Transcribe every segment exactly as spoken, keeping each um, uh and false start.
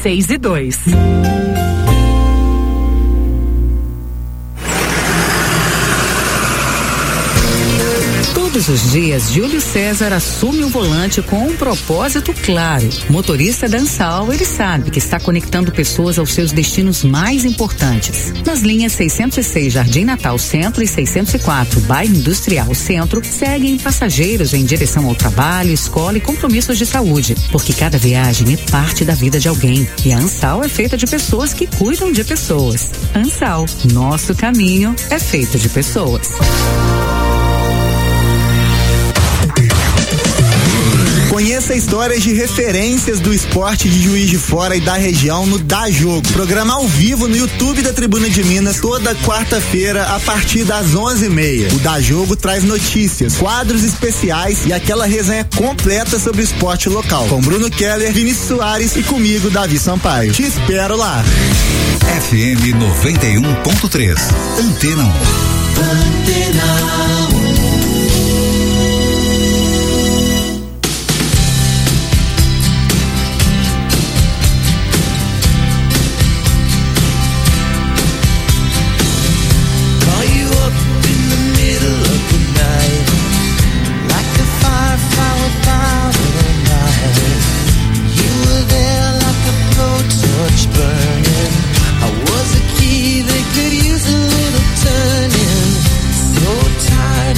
seis e dois. Todos os dias, Júlio César assume o volante com um propósito claro. Motorista da Ansal, ele sabe que está conectando pessoas aos seus destinos mais importantes. Nas linhas seiscentos e seis Jardim Natal Centro e seiscentos e quatro Bairro Industrial Centro, seguem passageiros em direção ao trabalho, escola e compromissos de saúde, porque cada viagem é parte da vida de alguém. E a Ansal é feita de pessoas que cuidam de pessoas. Ansal, nosso caminho é feito de pessoas. Conheça histórias de referências do esporte de Juiz de Fora e da região no Dá Jogo. Programa ao vivo no YouTube da Tribuna de Minas toda quarta-feira a partir das onze e meia. O Dá Jogo traz notícias, quadros especiais e aquela resenha completa sobre o esporte local. Com Bruno Keller, Vinícius Soares e comigo, Davi Sampaio. Te espero lá. F M noventa e um ponto três. Antena um. Antena um. I was a key that could use a little turning. So tired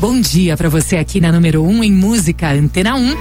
Bom dia pra você aqui na número um em música, Antena um.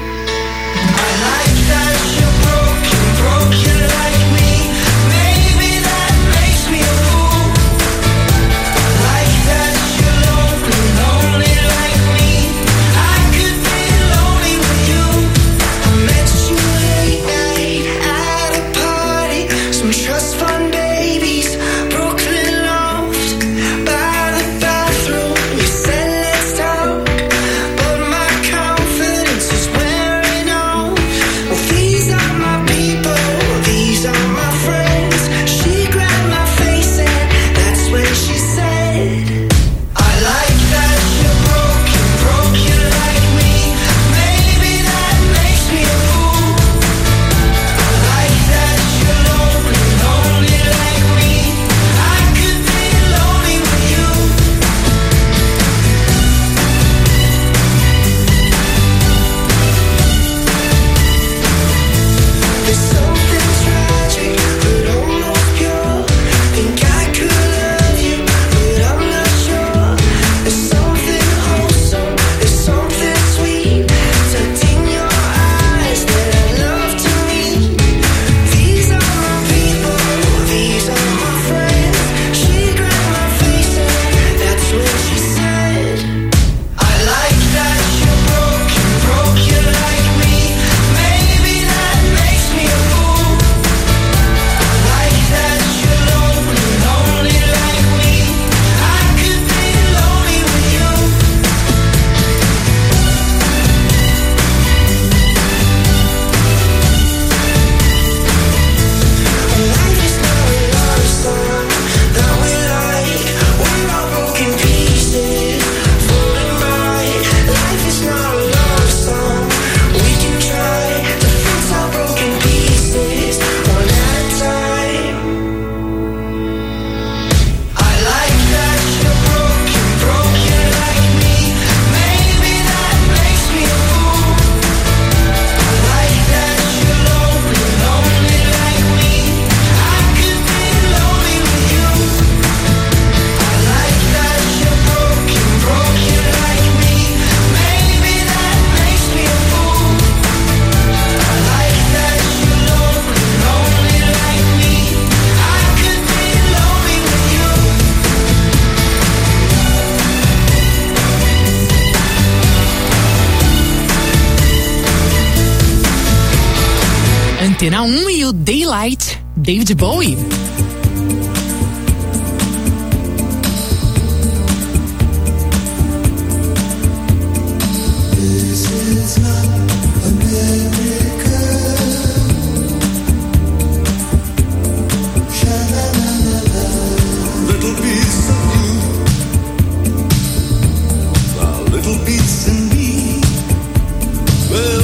Antena um e o Daylight, David Bowie.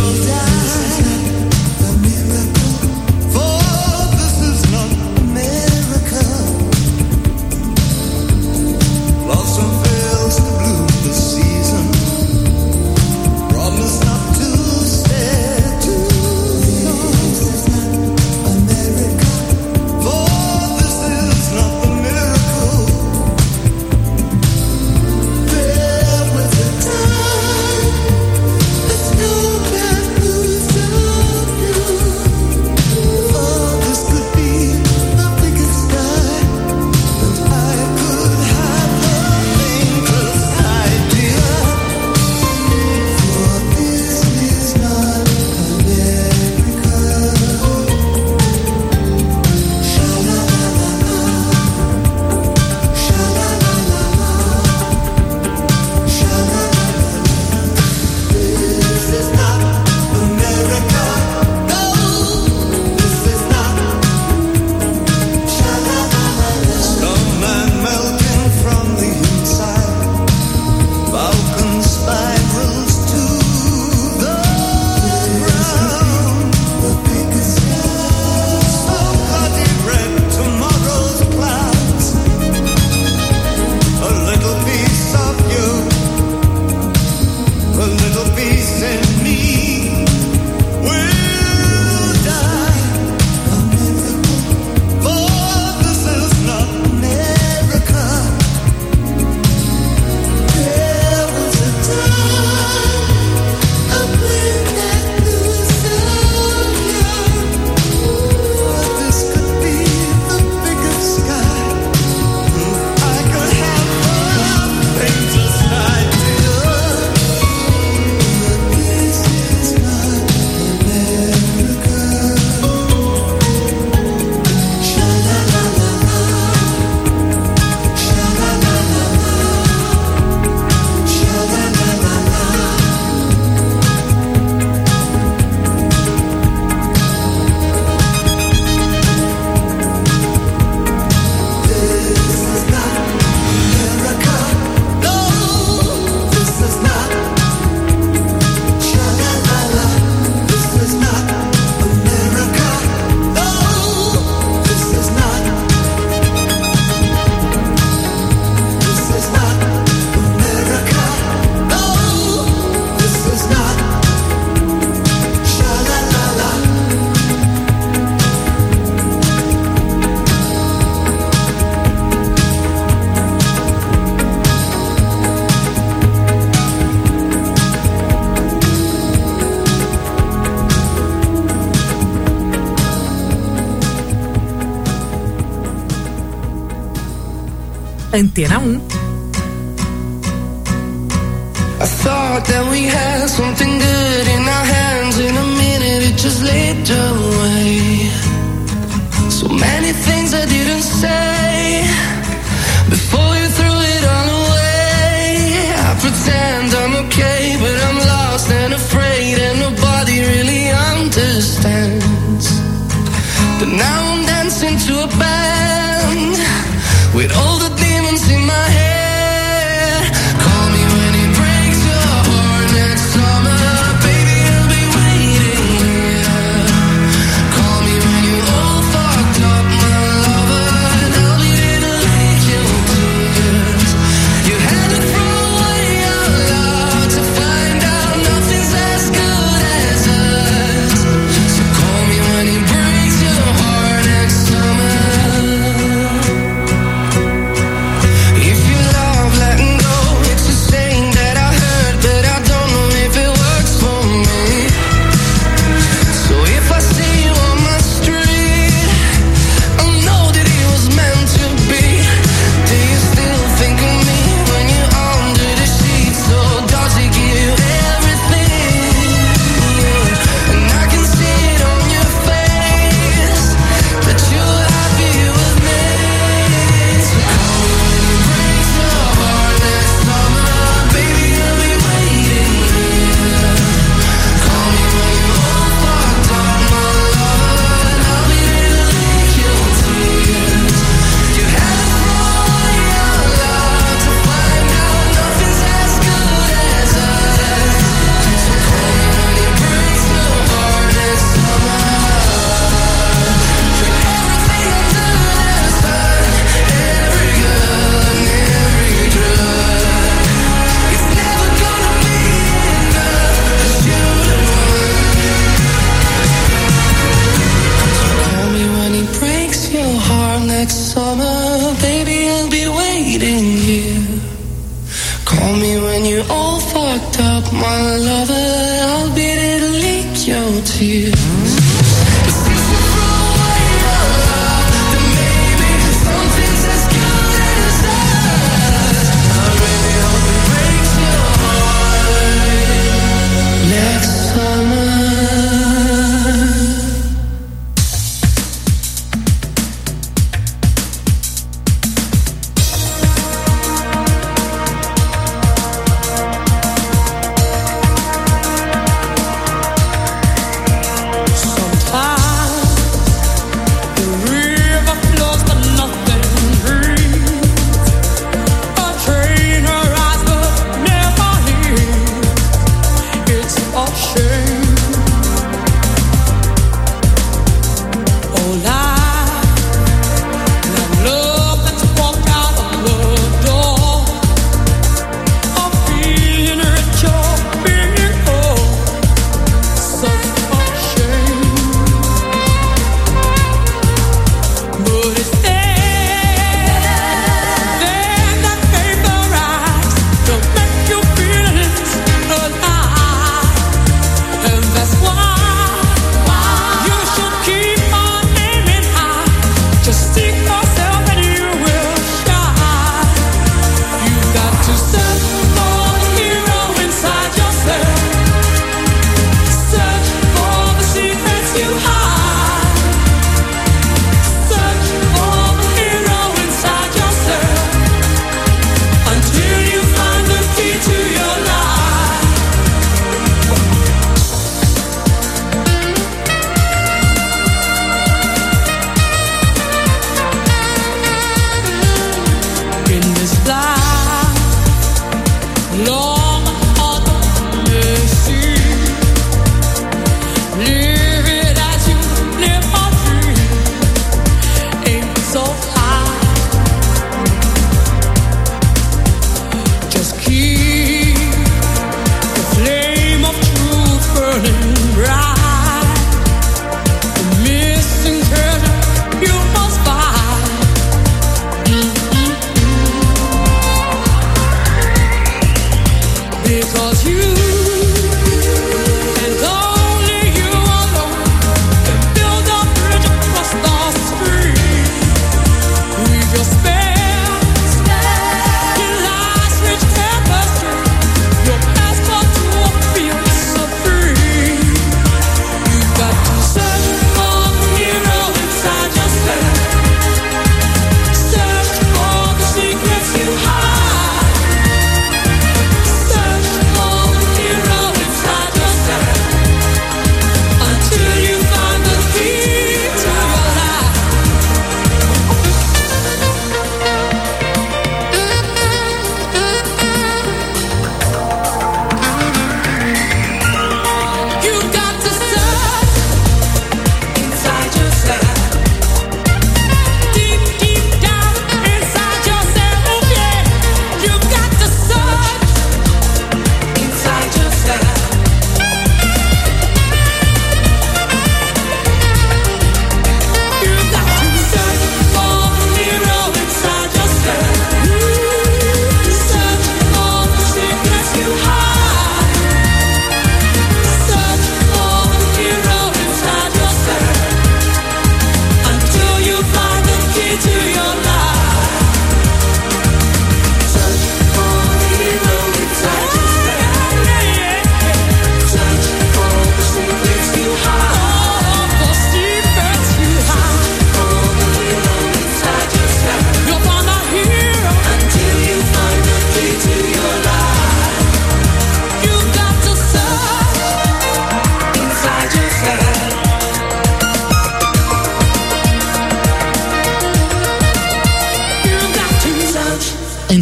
For this is not America. Antena um. I thought that we had something good in our hands. In a minute it just slipped away. So many things I didn't say before you threw it all away. I pretend I'm okay, but I'm lost and afraid, and nobody really understands. But now I'm dancing to a band with all the demons in my head. Call me when it breaks your heart next summer, baby, I'll be waiting here. Call me when you all fucked up, my lover, and I'll be there to lick your tears. You had to throw away your love to find out nothing's as good as us. So call me when it breaks your heart next summer. If you love letting go, it's a saying that I heard, but I don't know if it works for me. So if I see you on my street, I'll know that it was meant to be. Do you still think of me when you're under the sheets? Or does it give you everything? Yeah. And I can see it on your face that you're happy with me. So call me when it breaks your heart next summer, baby, I'll be waiting here. Call me when you're all fucked up, my lover, and I'll be there to lick your tears. You had to throw away your love to find out nothing's as good as us. So call me when it breaks your heart next summer. For everything I've done has hurt, every good and every drug. It's never gonna be enough, 'cause you're the one. Call me when it breaks your heart next summer, baby, I'll be waiting here. Call me when you're all fucked up, my lover, I'll be there to lick your tears. But since you threw away your love, then maybe something's as good as us. I really hope it breaks your heart next summer.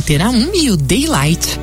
Antena um e o Daylight.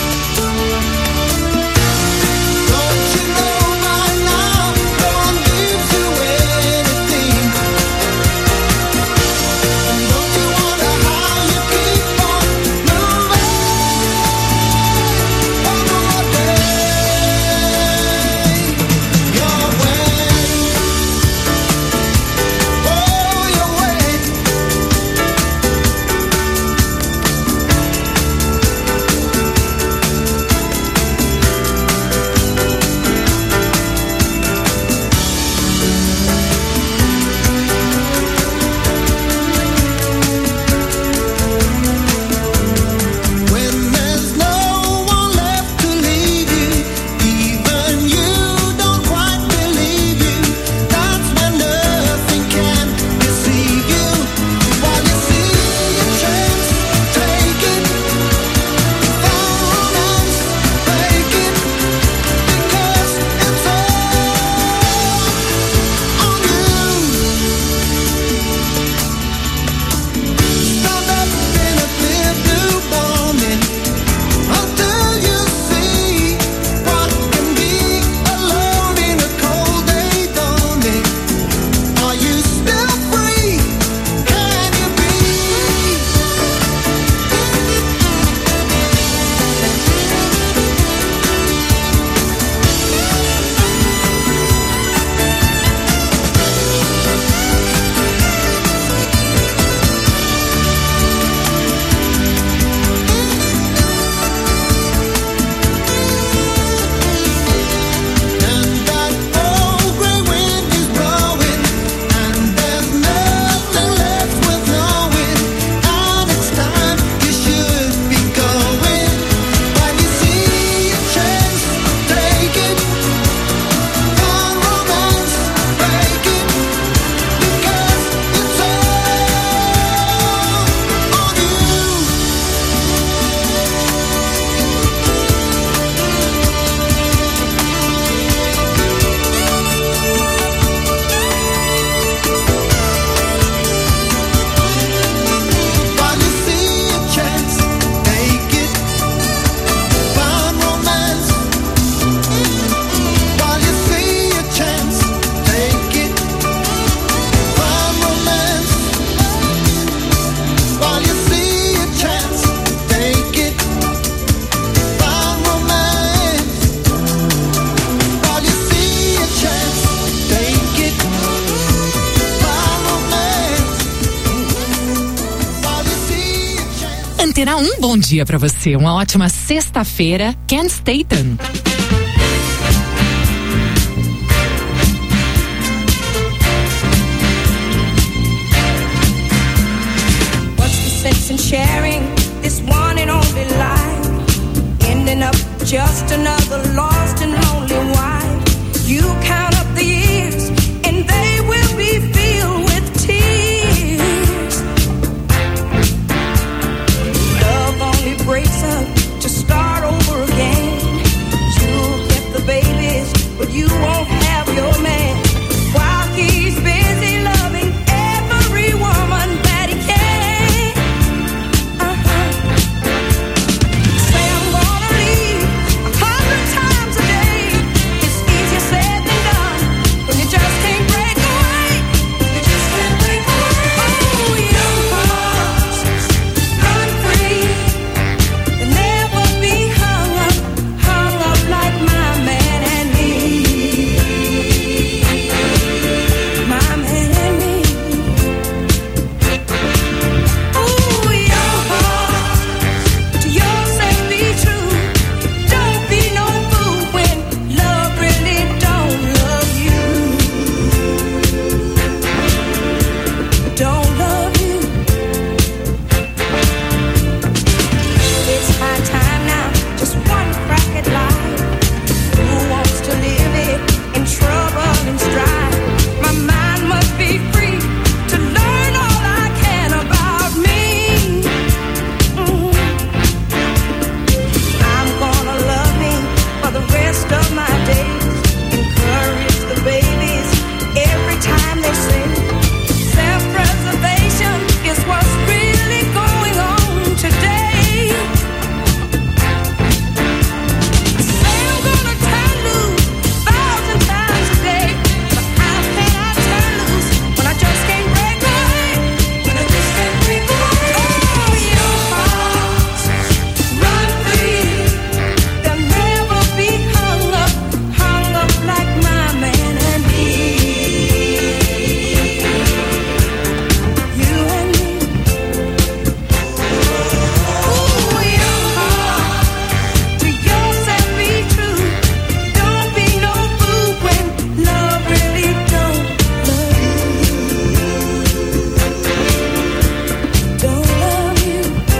Don't you know by now? Don't be bom dia pra você, uma ótima sexta-feira, Ken Staton. What's the sense in sharing this one and only life? Ending up just another lost and lonely wife. You count up the years and they will be filled with tears. Love only breaks up to start over again. You'll get the babies, but you won't have your man. While he's busy loving every woman that he can. Uh-huh. Say I'm gonna leave a hundred times a day. It's easier said than done when you just can't break away. You just can't break away. Oh, young hearts, run free. They'll never be hung up, hung up like my man and me. My man and me. Ooh, young heart, to yourself be true. Don't be no fool when love really don't love you. Don't love you. It's high time now, just one crack at life. Who wants to live it in trouble and strife? My mind must be free to learn all I can about me. Mhm. I'm gonna love me for the rest of my days. Encourage the babies every time they sing. Self-preservation is what's really going on today. Say I'm gonna turn loose a thousand times a day, but how can I turn loose when I just can't break away? When I just can't break away. Oh, your hearts, run free. They'll never be hung up, hung up like my man and me. You and me. Ooh, your heart, to yourself be true. Don't be no fool when love really don't love you. Don't love you.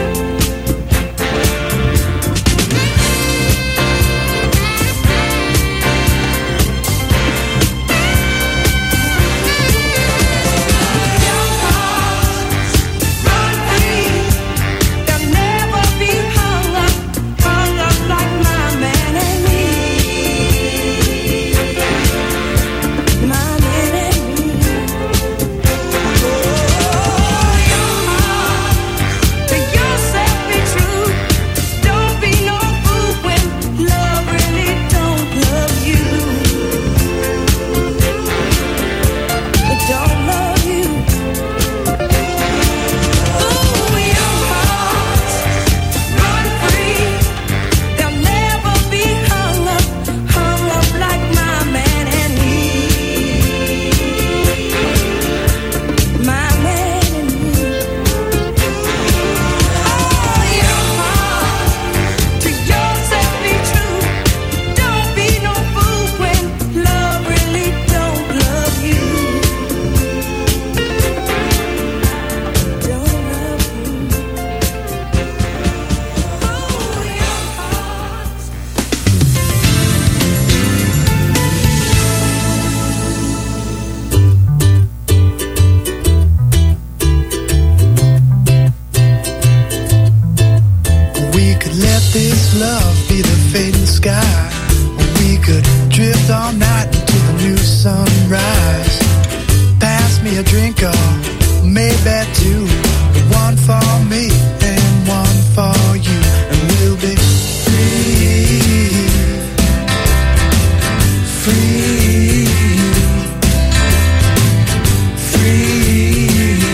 Young hearts, run free. They'll never be hung up, hung up like my man and me. My man and me. Oh, young heart, to yourself be true. Don't be no fool when love really don't love you. It don't love you. Ooh, young hearts, run free. They'll never be hung up, hung up like my man and me. My man and me. Oh, young heart, to yourself be true. Don't be no fool when love really don't love you. Don't love you. Oh, young hearts. We could let this love be the fading sky. We could drift all night into the new sunrise. Pass me a drink or maybe two. One for me and one for you. And we'll be free. Free. Free.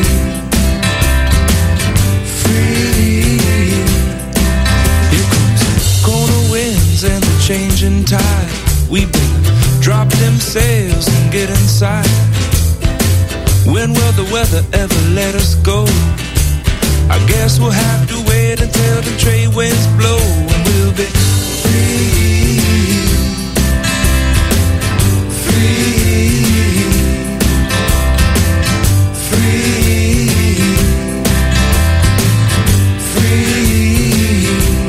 Free. Here comes colder winds and the changing tide. We better drop them sails and get inside. When will the weather ever let us go? I guess we'll have to wait until the trade winds blow and we'll be free, free, free, free.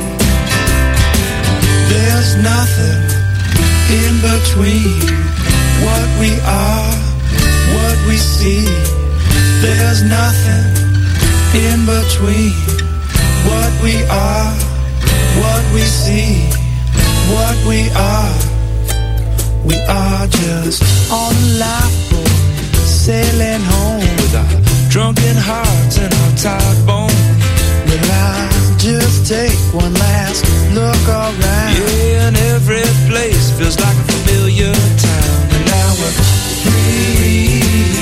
There's nothing in between what we are, what we see. There's nothing in between what we are, what we see, what we are. We are just on a lifeboat, sailing home with our drunken hearts and our tired bones. Realize, just take one last look around. Yeah, and every place feels like a familiar town. And now we're free,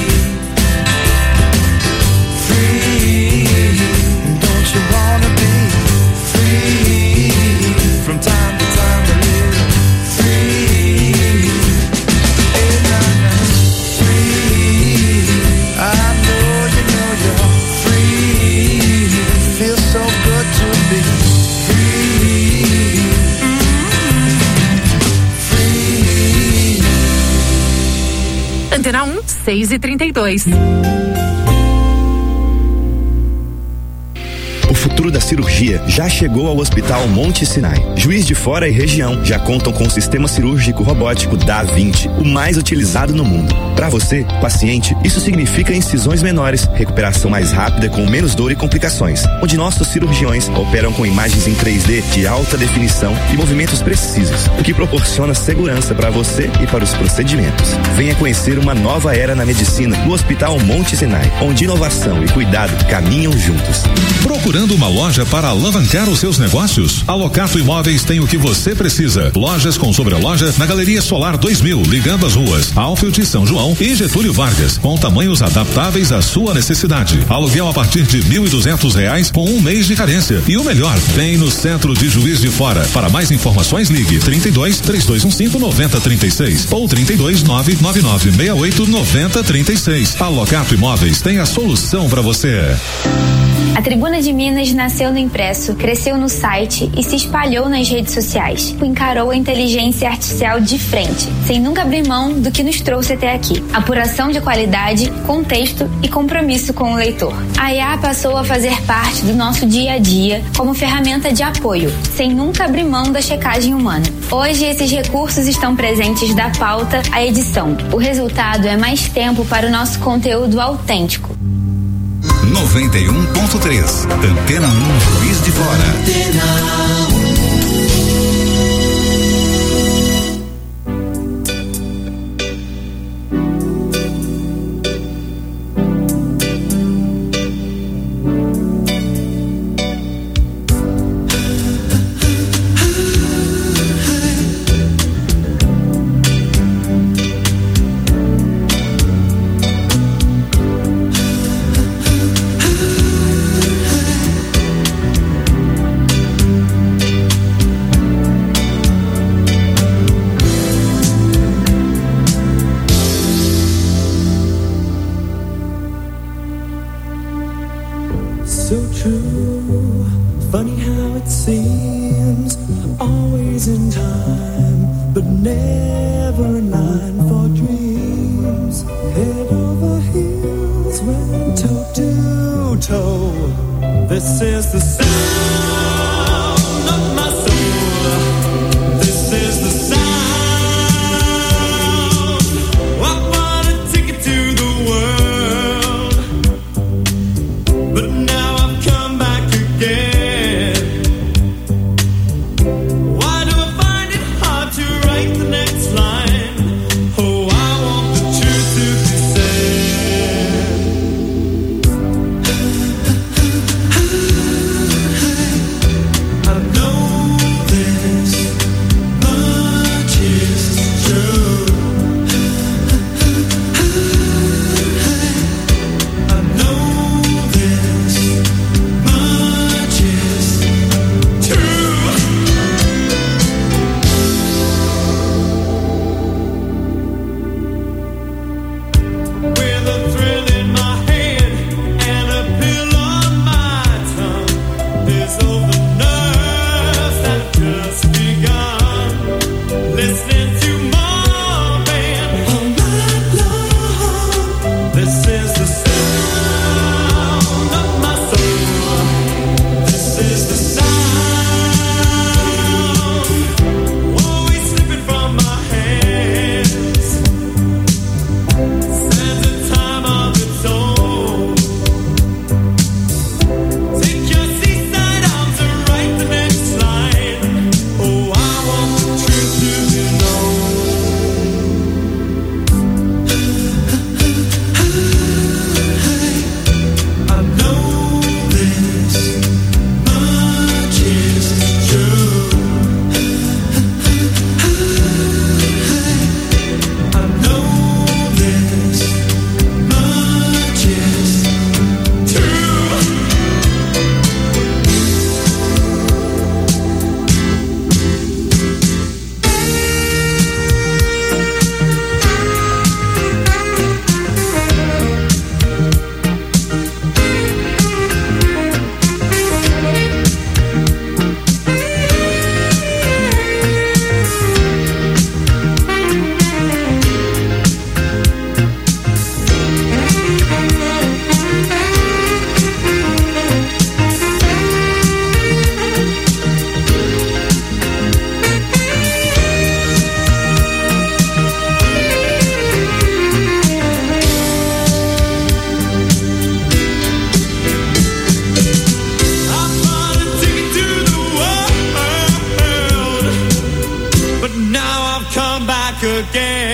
free. Don't you wanna be free? From time to time to live free. And I'm free. I know you know you're free. Feels so good to be free. Free. Antena um, seis e trinta e dois. O futuro da cirurgia já chegou ao Hospital Monte Sinai. Juiz de Fora e região já contam com o sistema cirúrgico robótico Da Vinci, o mais utilizado no mundo. Para você, paciente, isso significa incisões menores, recuperação mais rápida com menos dor e complicações, onde nossos cirurgiões operam com imagens em três D de alta definição e movimentos precisos, o que proporciona segurança para você e para os procedimentos. Venha conhecer uma nova era na medicina no Hospital Monte Sinai, onde inovação e cuidado caminham juntos. Procurando uma loja para alavancar os seus negócios? A Locato Imóveis tem o que você precisa. Lojas com sobreloja na Galeria Solar dois mil, ligando as ruas Alfield e São João e Getúlio Vargas, com tamanhos adaptáveis à sua necessidade. Aluguel a partir de mil e duzentos reais com um mês de carência. E o melhor, tem no centro de Juiz de Fora. Para mais informações, ligue trinta e dois, três dois um cinco, nove zero três seis ou trinta e dois, nove nove nove seis oito, nove zero três seis. A Locato Imóveis tem a solução para você. A Tribuna de Minas nasceu no impresso, cresceu no site e se espalhou nas redes sociais. Encarou a inteligência artificial de frente, sem nunca abrir mão do que nos trouxe até aqui. Apuração de qualidade, contexto e compromisso com o leitor. A I A passou a fazer parte do nosso dia a dia como ferramenta de apoio, sem nunca abrir mão da checagem humana. Hoje, esses recursos estão presentes da pauta à edição. O resultado é mais tempo para o nosso conteúdo autêntico. noventa e um ponto três. Antena um, Juiz de Fora. Antena um.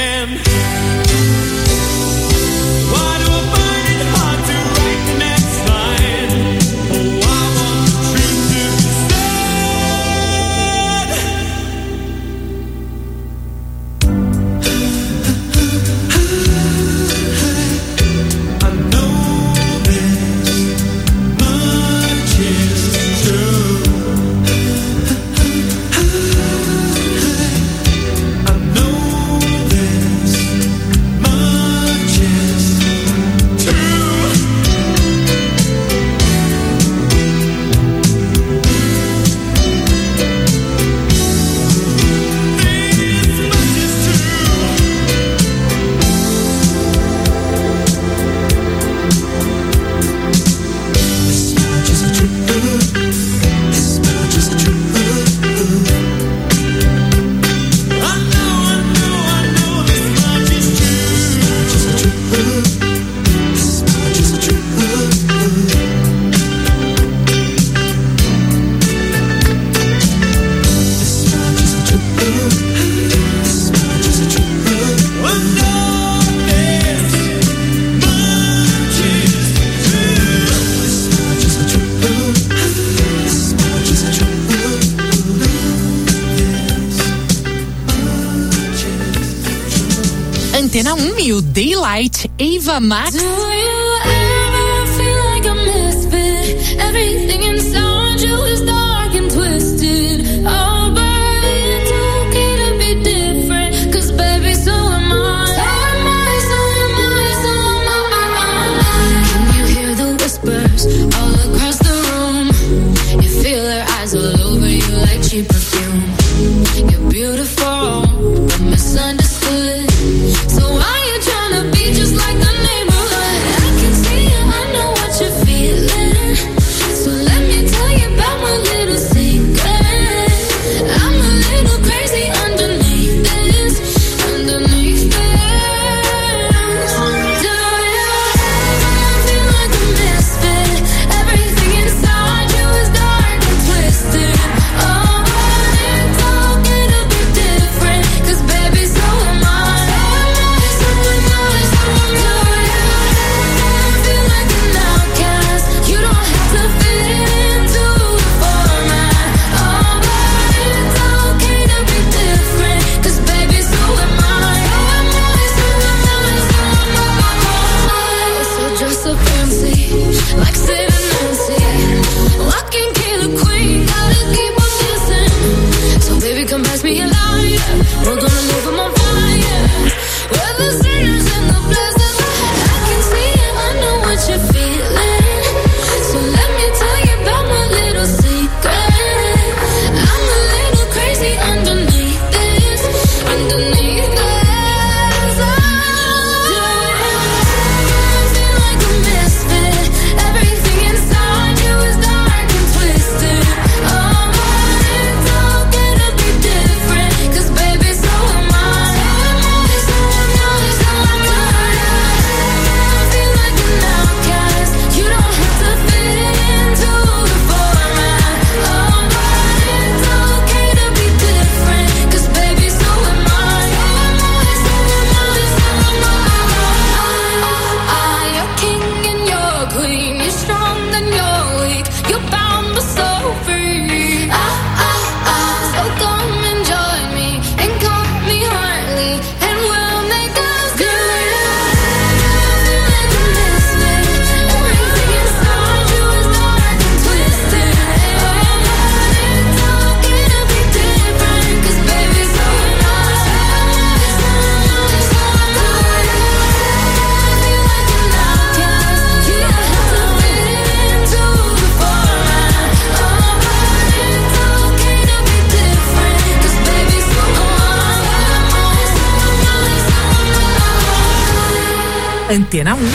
can. Why do I find it hard to write the next line? Oh, I want the truth to be said. I know this much is true. I know this much is true. This much is true. This much is true. This much is true. I know, I know, I know this much is true. This much is true. This much is true. This much is true. This much is true. I know this much is true. This much is true. This much is true. Antena um e o Daylight, Ava Max. Do you ever feel like a misfit? Everything inside you is dark and twisted. Oh, but it's okay to be different. 'Cause baby, so am I. So am I, so am I, so am I. Can you hear the whispers all across the room? You feel their eyes all over you like cheap perfume. You're beautiful, but misunderstood. So why you tryna be just like the neighborhood? I can see you, I know what you're feeling. So let me tell you about my little secret. I'm a little crazy underneath this, underneath this. Do you ever feel like a misfit? Everything inside you is dark and twisted. Oh, but it's okay to be different. 'Cause baby, so am I. So am I, so am I, so am I. Do you ever feel like an outcast? You don't have to fit into the format. Oh, but it's okay to be different. 'Cause baby, so am I. So am I, so am I, so am I. So dress up fancy, like Sid and Nancy. Lock and key the queen, gotta keep on dancing. So baby, come pass me a lighter. We're gonna leave 'em on fire. We're the sinners and the blessings. I can see it, I know what you're feeling. So let me tell you about my little secret. I'm a little crazy underneath this, underneath this. Do you ever feel like a misfit? Everything inside you is dark and twisted. Oh, but it's okay to be different. 'Cause baby, so am I. So am I, so am I, so am I. Feel like an outcast. You don't have to fit into the format. Oh, but it's okay to be different. 'Cause baby, so am I. So am I, so am I, so am I. You're king and you're queen. You're strong and you're weak. You're bound but so free. Ah, ah, ah. So come and join me and call me Hartley, and we'll make us good. Feel like a misfit. Everything inside you is dark and twisted. Oh, but it's okay to be different. 'Cause baby, so am I. So am I, so am I. Feel like an outcast. You don't have to fit into the format. Oh, but it's okay to be different. 'Cause baby, so am I. So am I, so am I. Antena um.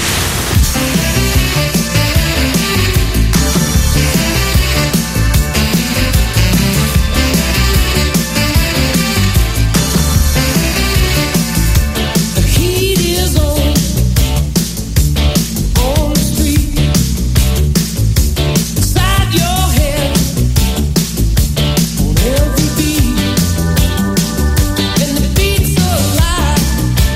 The heat is on, on the street. Inside your head, on every beat. And the beat's alive.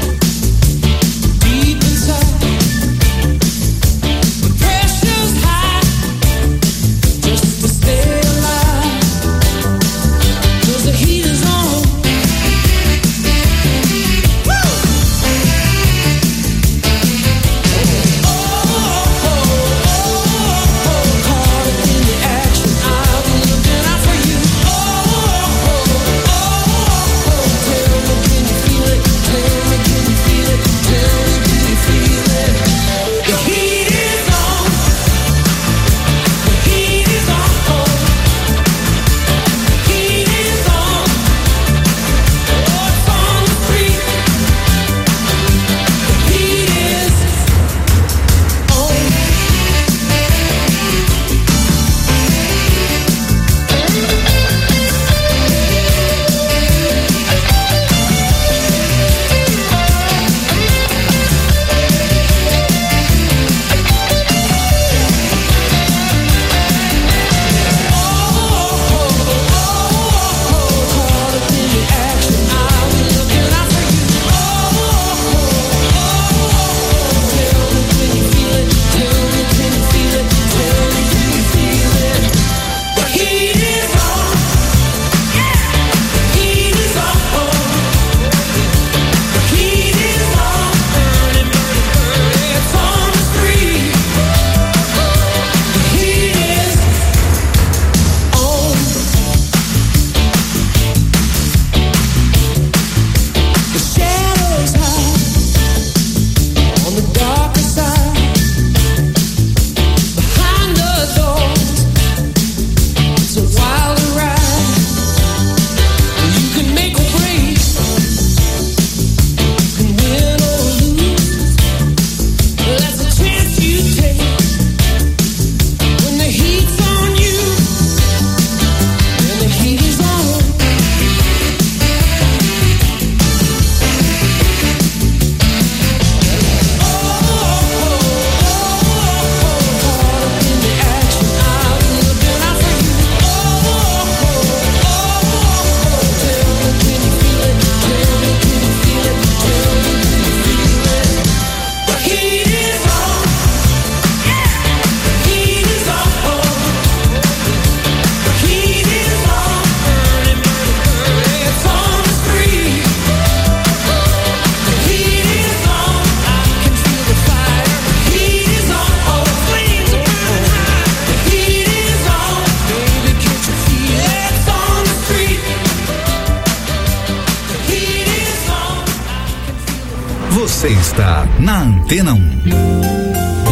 Você está na Antena um.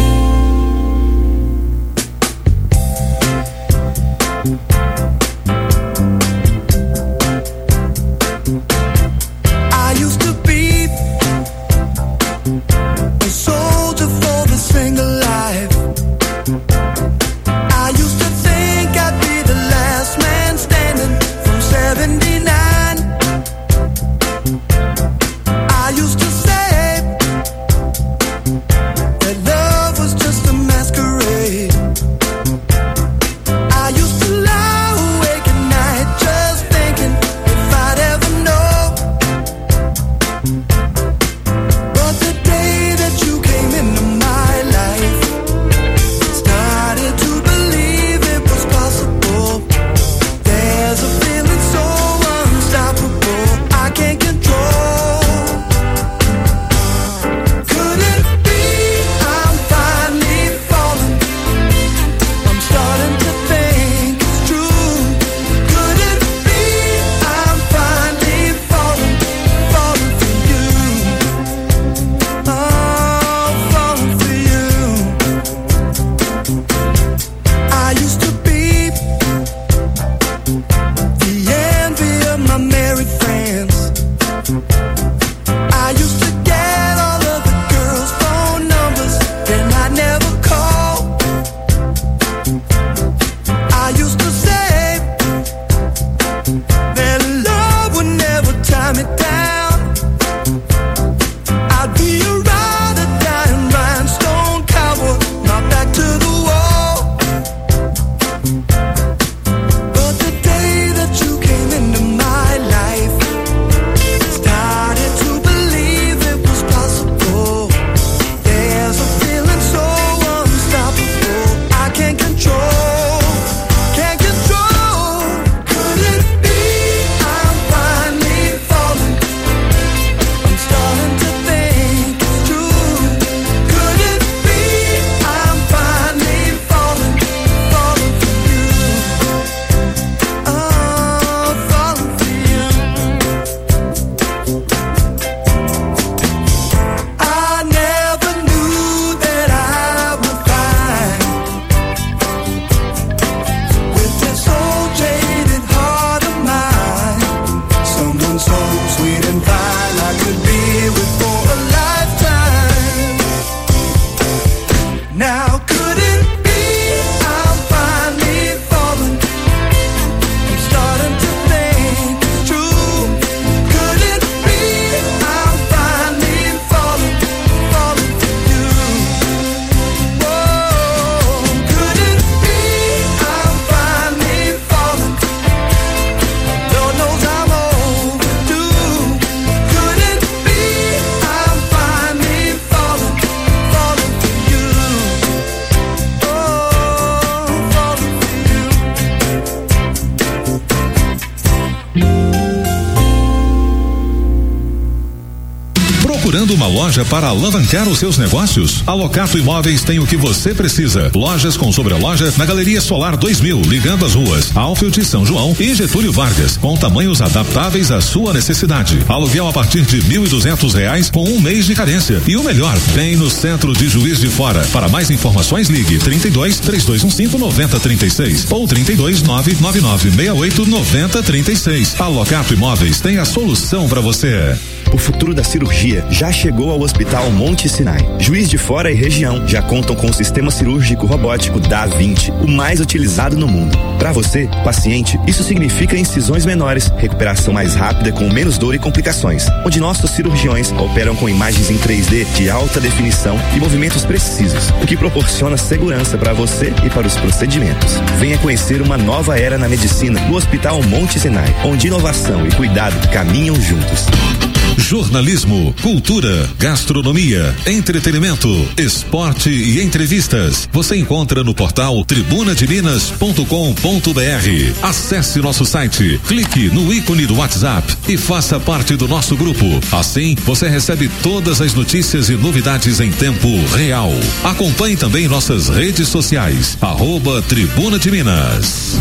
Uma loja para alavancar os seus negócios? A Locato Imóveis tem o que você precisa. Lojas com sobreloja na Galeria Solar dois mil, ligando as ruas Alfield, São João e Getúlio Vargas, com tamanhos adaptáveis à sua necessidade. Aluguel a partir de mil e duzentos reais com um mês de carência. E o melhor, bem no centro de Juiz de Fora. Para mais informações, ligue trinta e dois, três dois um cinco, nove zero três seis ou trinta e dois, nove nove nove seis oito, nove zero três seis. A Locato Imóveis tem a solução para você. O futuro da cirurgia já chegou ao Hospital Monte Sinai. Juiz de Fora e região já contam com o sistema cirúrgico robótico Da Vinci, o mais utilizado no mundo. Para você, paciente, isso significa incisões menores, recuperação mais rápida com menos dor e complicações, onde nossos cirurgiões operam com imagens em três D de alta definição e movimentos precisos, o que proporciona segurança para você e para os procedimentos. Venha conhecer uma nova era na medicina no Hospital Monte Sinai, onde inovação e cuidado caminham juntos. Jornalismo, cultura, gastronomia, entretenimento, esporte e entrevistas. Você encontra no portal tribuna de minas ponto com ponto br. Acesse nosso site, clique no ícone do WhatsApp e faça parte do nosso grupo. Assim, você recebe todas as notícias e novidades em tempo real. Acompanhe também nossas redes sociais, arroba Tribuna de Minas.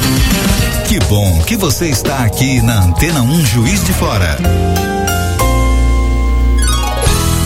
Que bom que você está aqui na Antena um Juiz de Fora.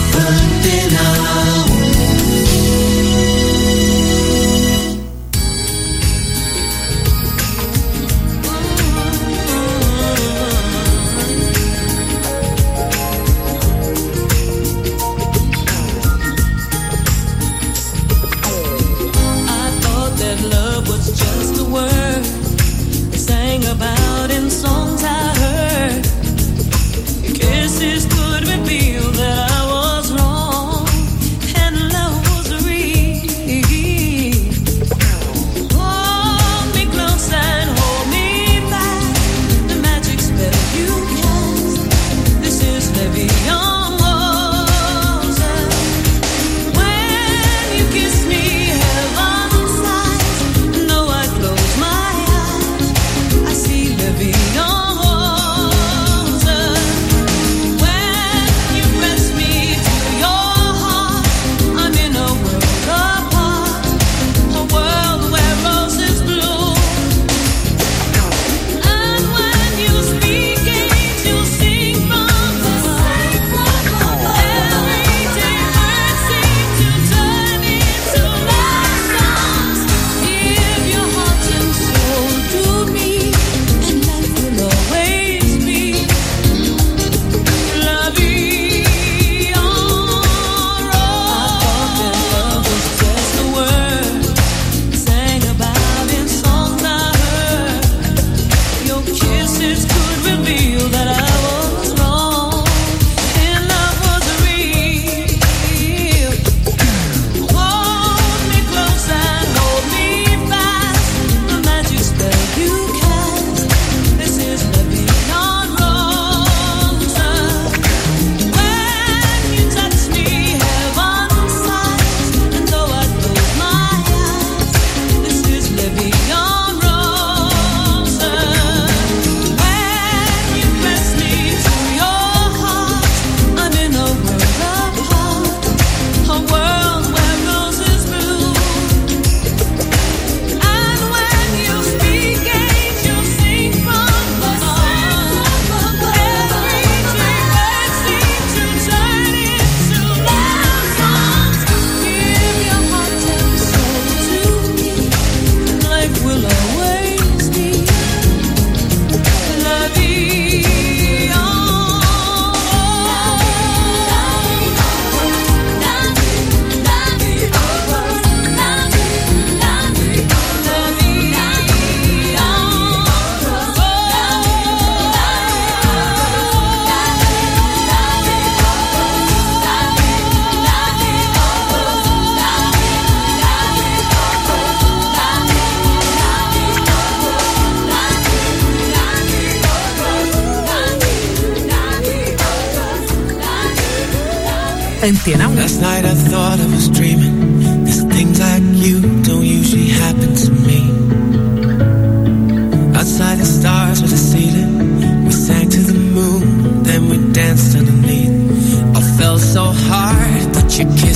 Antena um. Last night I thought I was dreaming. These things like you don't usually happen to me. Outside the stars were the ceiling. We sang to the moon, then we danced underneath. I felt so hard, but you came